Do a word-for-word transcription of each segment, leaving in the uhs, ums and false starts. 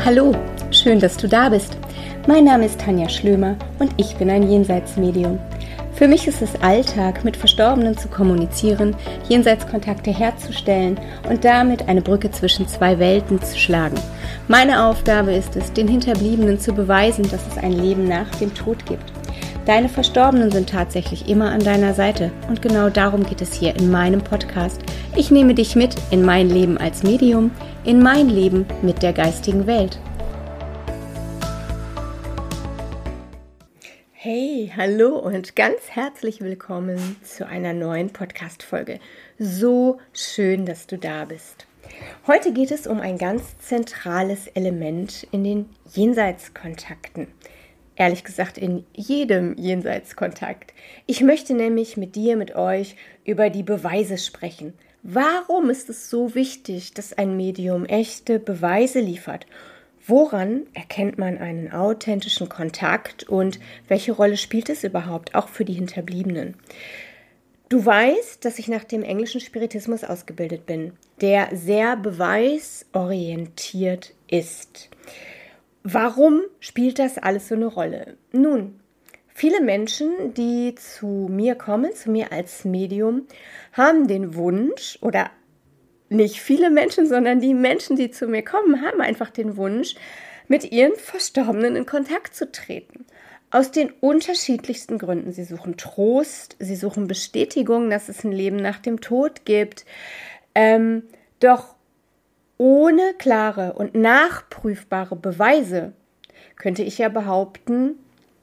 Hallo, schön, dass du da bist. Mein Name ist Tanja Schlömer und ich bin ein Jenseitsmedium. Für mich ist es Alltag, mit Verstorbenen zu kommunizieren, Jenseitskontakte herzustellen und damit eine Brücke zwischen zwei Welten zu schlagen. Meine Aufgabe ist es, den Hinterbliebenen zu beweisen, dass es ein Leben nach dem Tod gibt. Deine Verstorbenen sind tatsächlich immer an deiner Seite und genau darum geht es hier in meinem Podcast. Ich nehme dich mit in mein Leben als Medium, in mein Leben mit der geistigen Welt. Hey, hallo und ganz herzlich willkommen zu einer neuen Podcast-Folge. So schön, dass du da bist. Heute geht es um ein ganz zentrales Element in den Jenseitskontakten. Ehrlich gesagt in jedem Jenseitskontakt. Ich möchte nämlich mit dir, mit euch über die Beweise sprechen. Warum ist es so wichtig, dass ein Medium echte Beweise liefert? Woran erkennt man einen authentischen Kontakt und welche Rolle spielt es überhaupt, auch für die Hinterbliebenen? Du weißt, dass ich nach dem englischen Spiritismus ausgebildet bin, der sehr beweisorientiert ist. Warum spielt das alles so eine Rolle? Nun, viele Menschen, die zu mir kommen, zu mir als Medium, haben den Wunsch, oder nicht viele Menschen, sondern die Menschen, die zu mir kommen, haben einfach den Wunsch, mit ihren Verstorbenen in Kontakt zu treten. Aus den unterschiedlichsten Gründen. Sie suchen Trost, sie suchen Bestätigung, dass es ein Leben nach dem Tod gibt. Ähm, doch ohne klare und nachprüfbare Beweise könnte ich ja behaupten,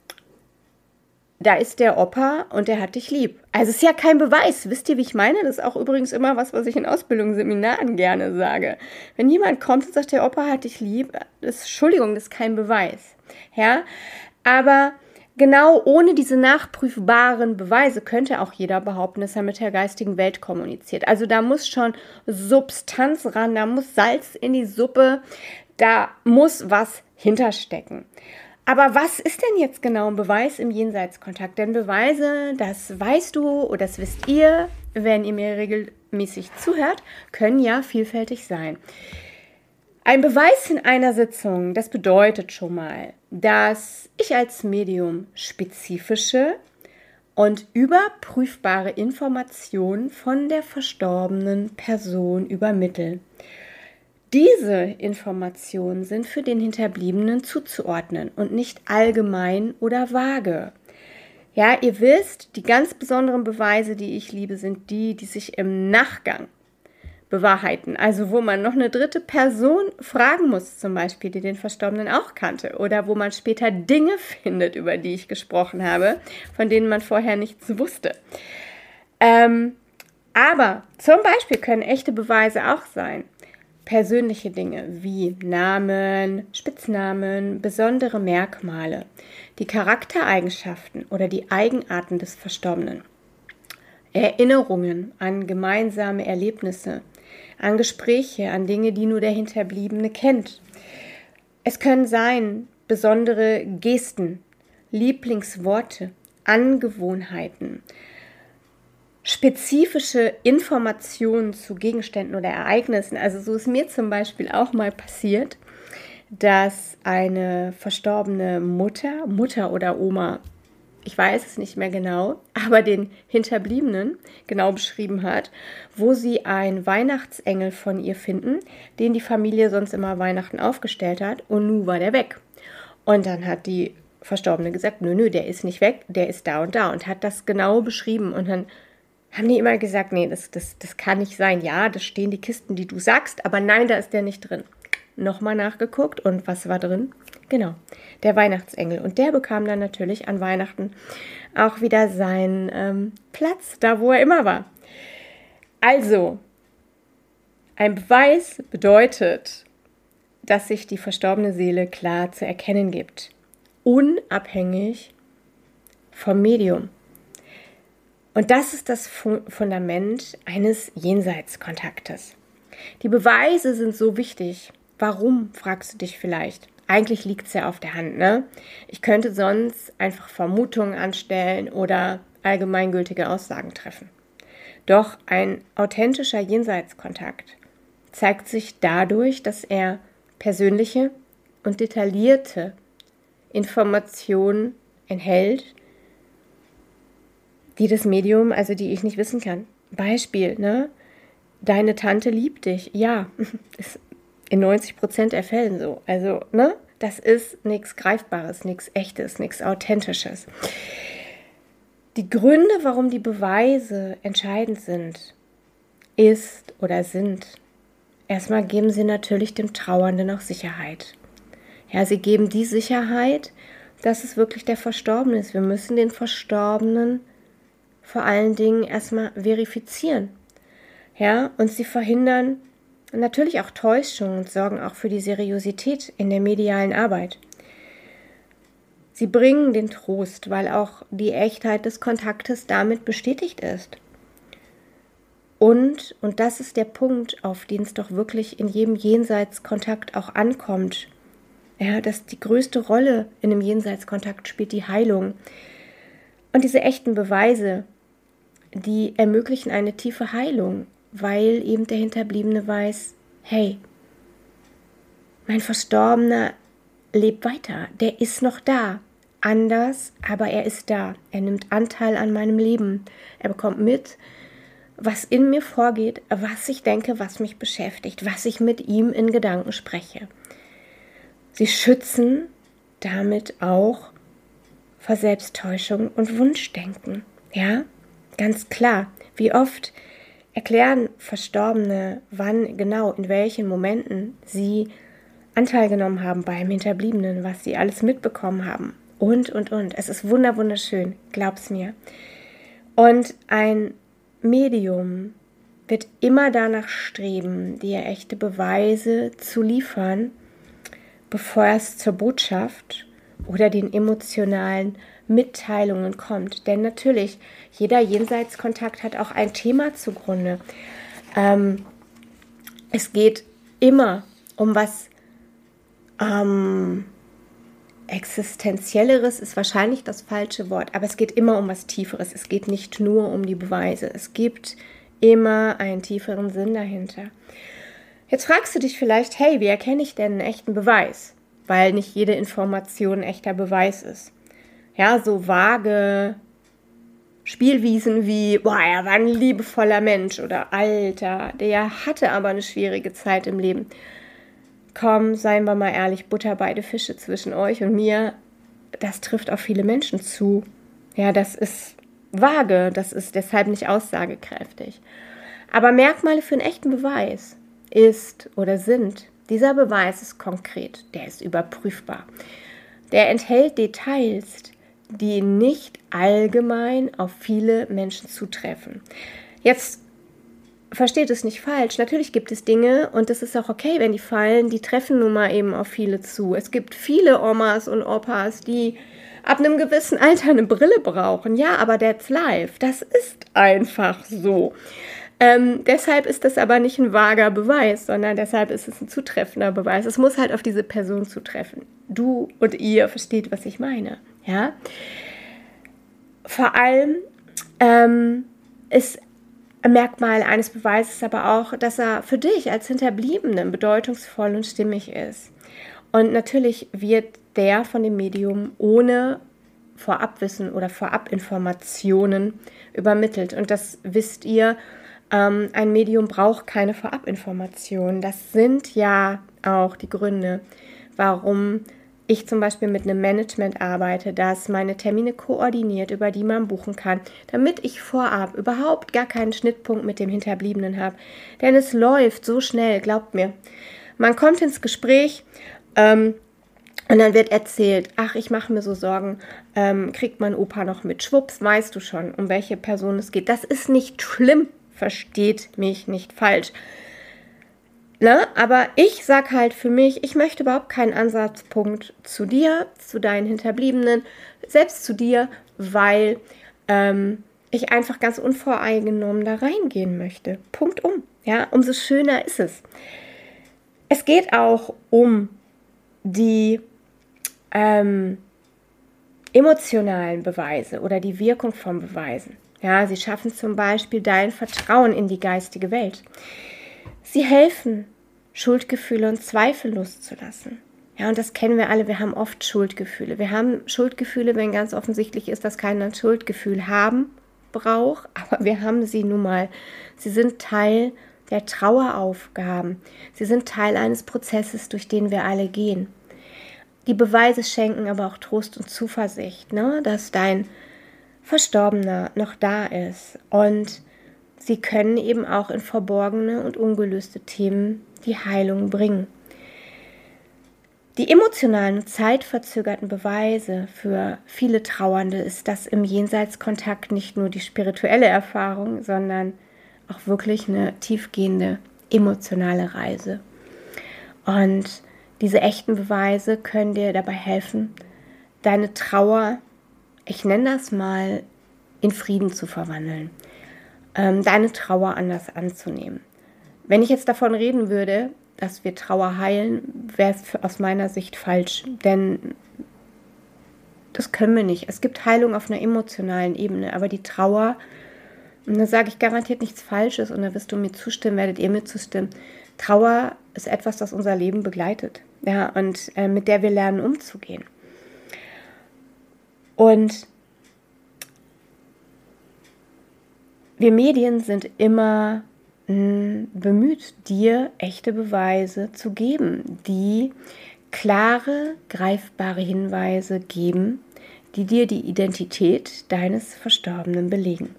da ist der Opa und der hat dich lieb. Also es ist ja kein Beweis. Wisst ihr, wie ich meine? Das ist auch übrigens immer was, was ich in Ausbildungsseminaren gerne sage. Wenn jemand kommt und sagt, der Opa hat dich lieb, das ist, Entschuldigung, das ist kein Beweis. Ja, aber genau ohne diese nachprüfbaren Beweise könnte auch jeder behaupten, dass er mit der geistigen Welt kommuniziert. Also da muss schon Substanz ran, da muss Salz in die Suppe, da muss was hinterstecken. Aber was ist denn jetzt genau ein Beweis im Jenseitskontakt? Denn Beweise, das weißt du oder das wisst ihr, wenn ihr mir regelmäßig zuhört, können ja vielfältig sein. Ein Beweis in einer Sitzung, das bedeutet schon mal, dass ich als Medium spezifische und überprüfbare Informationen von der verstorbenen Person übermittle. Diese Informationen sind für den Hinterbliebenen zuzuordnen und nicht allgemein oder vage. Ja, ihr wisst, die ganz besonderen Beweise, die ich liebe, sind die, die sich im Nachgang bewahrheiten. Also wo man noch eine dritte Person fragen muss, zum Beispiel, die den Verstorbenen auch kannte. Oder wo man später Dinge findet, über die ich gesprochen habe, von denen man vorher nichts wusste. Ähm, aber zum Beispiel können echte Beweise auch sein, persönliche Dinge wie Namen, Spitznamen, besondere Merkmale, die Charaktereigenschaften oder die Eigenarten des Verstorbenen, Erinnerungen an gemeinsame Erlebnisse, an Gespräche, an Dinge, die nur der Hinterbliebene kennt. Es können sein besondere Gesten, Lieblingsworte, Angewohnheiten, spezifische Informationen zu Gegenständen oder Ereignissen. Also so ist mir zum Beispiel auch mal passiert, dass eine verstorbene Mutter, Mutter oder Oma, ich weiß es nicht mehr genau, aber den Hinterbliebenen genau beschrieben hat, wo sie einen Weihnachtsengel von ihr finden, den die Familie sonst immer Weihnachten aufgestellt hat und nun war der weg. Und dann hat die Verstorbene gesagt, nö, nö, der ist nicht weg, der ist da und da und hat das genau beschrieben und dann haben die immer gesagt, nee, das, das, das kann nicht sein. Ja, das stehen die Kisten, die du sagst, aber nein, da ist der nicht drin. Nochmal nachgeguckt und was war drin? Genau, der Weihnachtsengel. Und der bekam dann natürlich an Weihnachten auch wieder seinen ähm, Platz, da wo er immer war. Also, ein Beweis bedeutet, dass sich die verstorbene Seele klar zu erkennen gibt. Unabhängig vom Medium. Und das ist das Fundament eines Jenseitskontaktes. Die Beweise sind so wichtig. Warum, fragst du dich vielleicht? Eigentlich liegt es ja auf der Hand, ne? Ich könnte sonst einfach Vermutungen anstellen oder allgemeingültige Aussagen treffen. Doch ein authentischer Jenseitskontakt zeigt sich dadurch, dass er persönliche, und detaillierte Informationen enthält, die das Medium, also die ich nicht wissen kann. Beispiel, ne? Deine Tante liebt dich. Ja, ist in neunzig Prozent der Fällen so. Also, ne? Das ist nichts Greifbares, nichts Echtes, nichts Authentisches. Die Gründe, warum die Beweise entscheidend sind, ist oder sind, erstmal geben sie natürlich dem Trauernden auch Sicherheit. Ja, sie geben die Sicherheit, dass es wirklich der Verstorbene ist. Wir müssen den Verstorbenen vor allen Dingen erstmal verifizieren. Ja, und sie verhindern natürlich auch Täuschung und sorgen auch für die Seriosität in der medialen Arbeit. Sie bringen den Trost, weil auch die Echtheit des Kontaktes damit bestätigt ist. Und, und das ist der Punkt, auf den es doch wirklich in jedem Jenseitskontakt auch ankommt, ja, dass die größte Rolle in einem Jenseitskontakt spielt die Heilung. Und diese echten Beweise, die ermöglichen eine tiefe Heilung, weil eben der Hinterbliebene weiß, hey, mein Verstorbener lebt weiter, der ist noch da, anders, aber er ist da, er nimmt Anteil an meinem Leben, er bekommt mit, was in mir vorgeht, was ich denke, was mich beschäftigt, was ich mit ihm in Gedanken spreche. Sie schützen damit auch vor Selbsttäuschung und Wunschdenken, ja, ganz klar, wie oft erklären Verstorbene, wann genau, in welchen Momenten sie Anteil genommen haben beim Hinterbliebenen, was sie alles mitbekommen haben und, und, und. Es ist wunder, wunderschön, glaub's mir. Und ein Medium wird immer danach streben, dir echte Beweise zu liefern, bevor es zur Botschaft oder den emotionalen Mitteilungen kommt. Denn natürlich, jeder Jenseitskontakt hat auch ein Thema zugrunde. Ähm, es geht immer um was ähm, Existenzielleres, ist wahrscheinlich das falsche Wort, aber es geht immer um was Tieferes. Es geht nicht nur um die Beweise. Es gibt immer einen tieferen Sinn dahinter. Jetzt fragst du dich vielleicht, hey, wie erkenne ich denn einen echten Beweis? Weil nicht jede Information ein echter Beweis ist. Ja, so vage Spielwiesen wie, boah, er war ein liebevoller Mensch oder Alter, der hatte aber eine schwierige Zeit im Leben. Komm, seien wir mal ehrlich, Butter beide Fische zwischen euch und mir, das trifft auf viele Menschen zu. Ja, das ist vage, das ist deshalb nicht aussagekräftig. Aber Merkmale für einen echten Beweis ist oder sind, dieser Beweis ist konkret, der ist überprüfbar. Der enthält Details, die nicht allgemein auf viele Menschen zutreffen. Jetzt versteht es nicht falsch. Natürlich gibt es Dinge, und das ist auch okay, wenn die fallen, die treffen nun mal eben auf viele zu. Es gibt viele Omas und Opas, die ab einem gewissen Alter eine Brille brauchen. Ja, aber that's life. Das ist einfach so. Ähm, deshalb ist das aber nicht ein vager Beweis, sondern deshalb ist es ein zutreffender Beweis. Es muss halt auf diese Person zutreffen. Du und ihr versteht, was ich meine. Ja? Vor allem ähm, ist ein Merkmal eines Beweises aber auch, dass er für dich als Hinterbliebenen bedeutungsvoll und stimmig ist. Und natürlich wird der von dem Medium ohne Vorabwissen oder Vorabinformationen übermittelt. Und das wisst ihr, ähm, ein Medium braucht keine Vorabinformationen. Das sind ja auch die Gründe, warum ich zum Beispiel mit einem Management arbeite, das meine Termine koordiniert, über die man buchen kann, damit ich vorab überhaupt gar keinen Schnittpunkt mit dem Hinterbliebenen habe. Denn es läuft so schnell, glaubt mir. Man kommt ins Gespräch ähm, und dann wird erzählt, ach, ich mache mir so Sorgen, ähm, kriegt mein Opa noch mit? Schwupps, weißt du schon, um welche Person es geht. Das ist nicht schlimm, versteht mich nicht falsch. Na, aber ich sag halt für mich, ich möchte überhaupt keinen Ansatzpunkt zu dir, zu deinen Hinterbliebenen, selbst zu dir, weil ähm, ich einfach ganz unvoreingenommen da reingehen möchte. Punkt um. Ja, umso schöner ist es. Es geht auch um die ähm, emotionalen Beweise oder die Wirkung von Beweisen. Ja, sie schaffen zum Beispiel dein Vertrauen in die geistige Welt. Sie helfen, Schuldgefühle und Zweifel loszulassen. Ja, und das kennen wir alle. Wir haben oft Schuldgefühle. Wir haben Schuldgefühle, wenn ganz offensichtlich ist, dass keiner ein Schuldgefühl haben braucht. Aber wir haben sie nun mal. Sie sind Teil der Traueraufgaben. Sie sind Teil eines Prozesses, durch den wir alle gehen. Die Beweise schenken aber auch Trost und Zuversicht, ne? Dass dein Verstorbener noch da ist. Und sie können eben auch in verborgene und ungelöste Themen die Heilung bringen. Die emotionalen und zeitverzögerten Beweise für viele Trauernde ist, dass im Jenseitskontakt nicht nur die spirituelle Erfahrung, sondern auch wirklich eine tiefgehende emotionale Reise. Und diese echten Beweise können dir dabei helfen, deine Trauer, ich nenne das mal, in Frieden zu verwandeln, ähm, deine Trauer anders anzunehmen. Wenn ich jetzt davon reden würde, dass wir Trauer heilen, wäre es aus meiner Sicht falsch, denn das können wir nicht. Es gibt Heilung auf einer emotionalen Ebene, aber die Trauer, und da sage ich garantiert nichts Falsches und da wirst du mir zustimmen, werdet ihr mir zustimmen. Trauer ist etwas, das unser Leben begleitet, ja, und äh, mit der wir lernen umzugehen. Und wir Medien sind immer mh, bemüht, dir echte Beweise zu geben, die klare, greifbare Hinweise geben, die dir die Identität deines Verstorbenen belegen.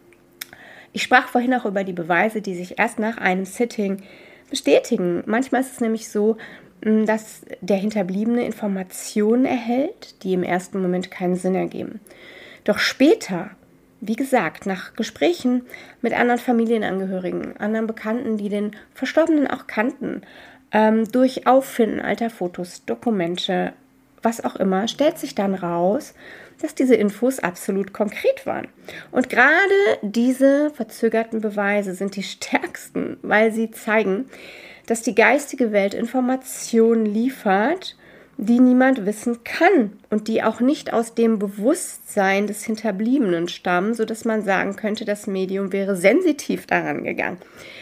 Ich sprach vorhin auch über die Beweise, die sich erst nach einem Sitting bestätigen. Manchmal ist es nämlich so, dass der Hinterbliebene Informationen erhält, die im ersten Moment keinen Sinn ergeben. Doch später, wie gesagt, nach Gesprächen mit anderen Familienangehörigen, anderen Bekannten, die den Verstorbenen auch kannten, ähm, durch Auffinden alter Fotos, Dokumente, was auch immer, stellt sich dann raus, dass diese Infos absolut konkret waren. Und gerade diese verzögerten Beweise sind die stärksten, weil sie zeigen, dass die geistige Welt Informationen liefert, die niemand wissen kann und die auch nicht aus dem Bewusstsein des Hinterbliebenen stammen, sodass man sagen könnte, das Medium wäre sensitiv daran gegangen.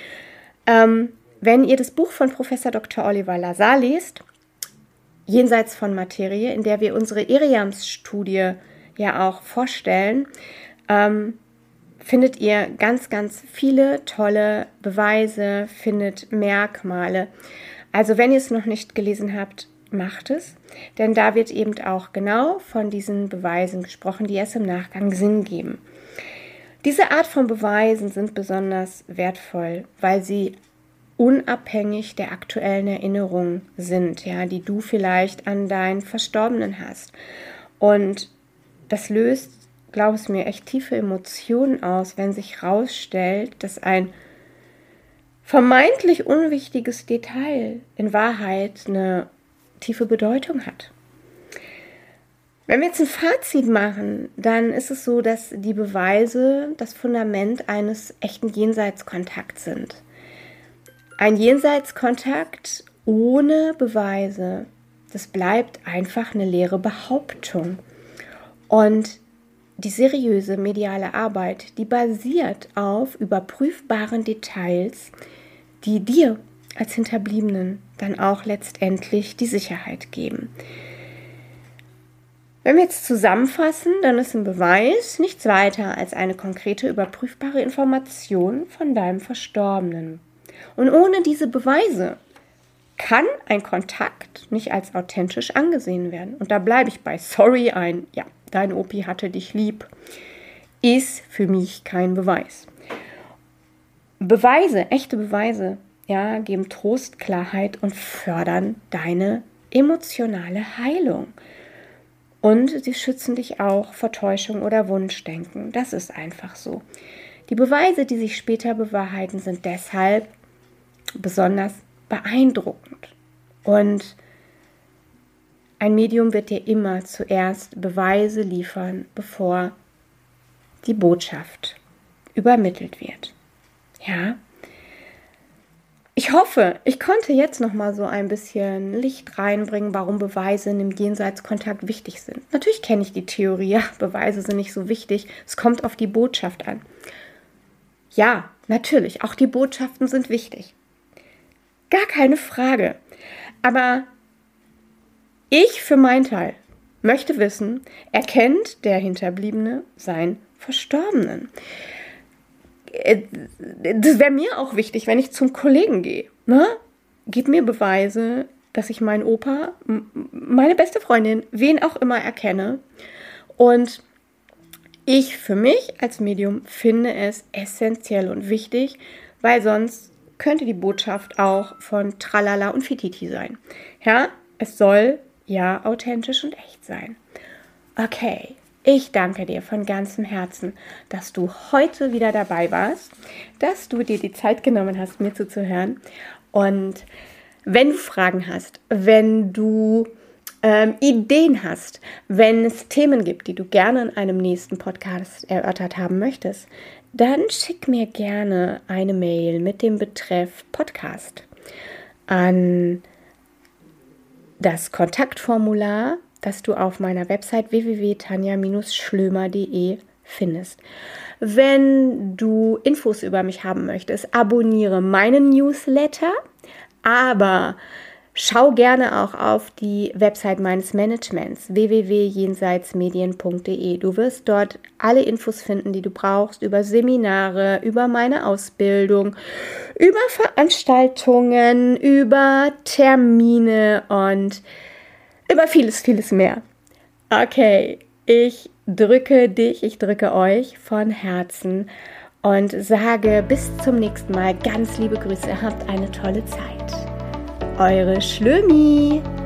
Ähm, wenn ihr das Buch von Professor Doktor Oliver Lazar lest, Jenseits von Materie, in der wir unsere Eriams-Studie ja auch vorstellen, ähm, findet ihr ganz, ganz viele tolle Beweise, findet Merkmale. Also wenn ihr es noch nicht gelesen habt, macht es, denn da wird eben auch genau von diesen Beweisen gesprochen, die es im Nachgang Sinn geben. Diese Art von Beweisen sind besonders wertvoll, weil sie unabhängig der aktuellen Erinnerungen sind, ja, die du vielleicht an deinen Verstorbenen hast. Und das löst, glaub es mir, echt tiefe Emotionen aus, wenn sich herausstellt, dass ein vermeintlich unwichtiges Detail in Wahrheit eine tiefe Bedeutung hat. Wenn wir jetzt ein Fazit machen, dann ist es so, dass die Beweise das Fundament eines echten Jenseitskontakts sind. Ein Jenseitskontakt ohne Beweise, das bleibt einfach eine leere Behauptung. Und die seriöse mediale Arbeit, die basiert auf überprüfbaren Details, die dir als Hinterbliebenen dann auch letztendlich die Sicherheit geben. Wenn wir jetzt zusammenfassen, dann ist ein Beweis nichts weiter als eine konkrete, überprüfbare Information von deinem Verstorbenen. Und ohne diese Beweise kann ein Kontakt nicht als authentisch angesehen werden. Und da bleibe ich bei sorry, ein ja, dein Opi hatte dich lieb, ist für mich kein Beweis. Beweise, echte Beweise, ja, geben Trost, Klarheit und fördern deine emotionale Heilung. Und sie schützen dich auch vor Täuschung oder Wunschdenken. Das ist einfach so. Die Beweise, die sich später bewahrheiten, sind deshalb besonders beeindruckend. Und ein Medium wird dir immer zuerst Beweise liefern, bevor die Botschaft übermittelt wird. Ja? Ich hoffe, ich konnte jetzt noch mal so ein bisschen Licht reinbringen, warum Beweise in dem Jenseitskontakt wichtig sind. Natürlich kenne ich die Theorie, ja, Beweise sind nicht so wichtig. Es kommt auf die Botschaft an. Ja, natürlich, auch die Botschaften sind wichtig. Gar keine Frage. Aber Ich für meinen Teil möchte wissen, erkennt der Hinterbliebene seinen Verstorbenen? Das wäre mir auch wichtig, wenn ich zum Kollegen gehe. Ne? Gib mir Beweise, dass ich meinen Opa, meine beste Freundin, wen auch immer erkenne. Und ich für mich als Medium finde es essentiell und wichtig, weil sonst könnte die Botschaft auch von Tralala und Fititi sein. Ja, es soll ja authentisch und echt sein. Okay, ich danke dir von ganzem Herzen, dass du heute wieder dabei warst, dass du dir die Zeit genommen hast, mir zuzuhören. Und wenn du Fragen hast, wenn du ähm, Ideen hast, wenn es Themen gibt, die du gerne in einem nächsten Podcast erörtert haben möchtest, dann schick mir gerne eine Mail mit dem Betreff Podcast an das Kontaktformular, das du auf meiner Website w w w punkt tanja Bindestrich schlömer punkt de findest. Wenn du Infos über mich haben möchtest, abonniere meinen Newsletter, aber schau gerne auch auf die Website meines Managements w w w punkt jenseitsmedien punkt de. Du wirst dort alle Infos finden, die du brauchst, über Seminare, über meine Ausbildung, über Veranstaltungen, über Termine und über vieles, vieles mehr. Okay, ich drücke dich, ich drücke euch von Herzen und sage bis zum nächsten Mal ganz liebe Grüße, habt eine tolle Zeit. Eure Schlömi.